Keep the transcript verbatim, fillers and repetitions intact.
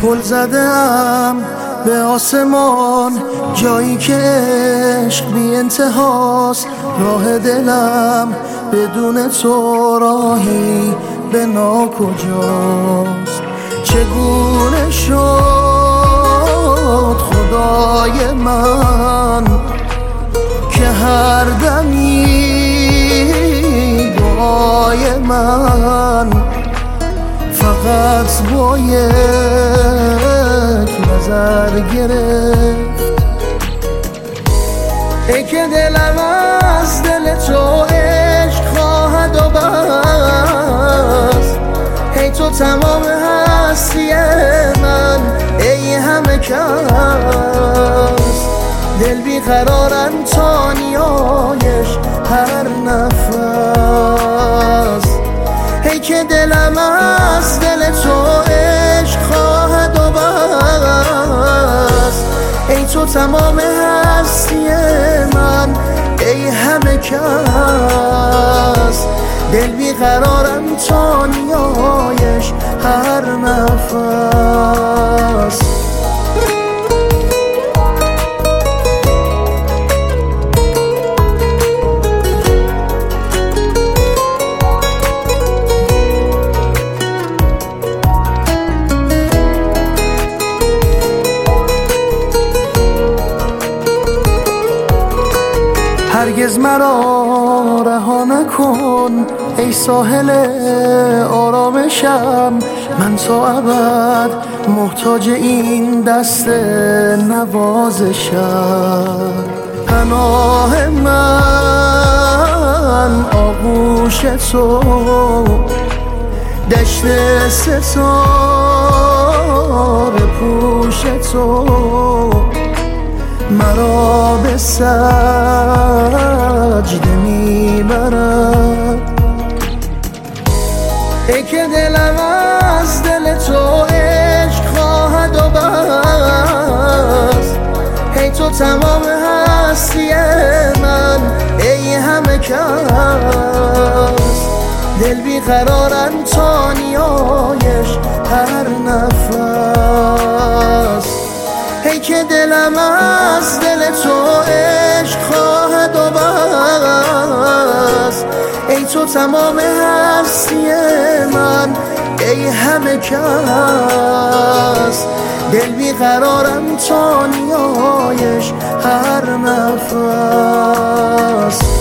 پل زدم به آسمان، جایی که عشق بی انتهاست. راه دلم بدون تو راهی به ناکجاست. چگونه شد خدای من که هر دمی دعای من فقط با یک نظر گرفت. ای که دلم از دل تو عشق خواهد و بس. ای تو تمام هستی من، ای همه کس. دل بیقرارن تا نیایش هر نفس. ای که دلم از دل تو عشق خواهد و بس. ای تو تمام هستی من، ای همه کس. دل بیقرارم تا نیایش هر نفس. هرگز مرا رها نکن ای ساحل آرامشم. من تا ابد محتاج این دست نوازشم. پناه من آغوش تو، دشت ستاره پوش تو مرا به سجده میبرد. ای که دلم از دل تو عشق خواهد و بس. ای تو تمام هستی من، ای همه کس. دل بیقرارن تا نیایش هر نفس. ای که دلم از دل تو عشق خواهد و بس. ای تو تمام هستی من، ای همه کس. دل بیقرارم تا نیایش هر نفس.